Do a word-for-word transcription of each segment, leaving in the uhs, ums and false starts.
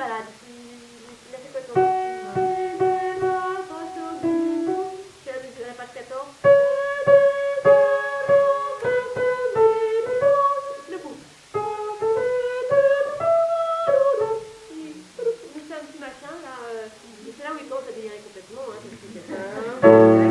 balade. Il a fait quoi ton... C'est la page quatorze. Le pouce. Il fait un petit machin là. Euh, et c'est là où il commence à délirer complètement. Hein, parce que c'est un...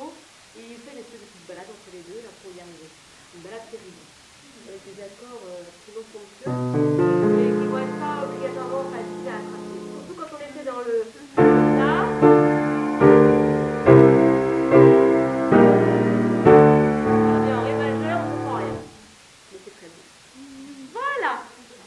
Une balade terrible, avec des accords euh,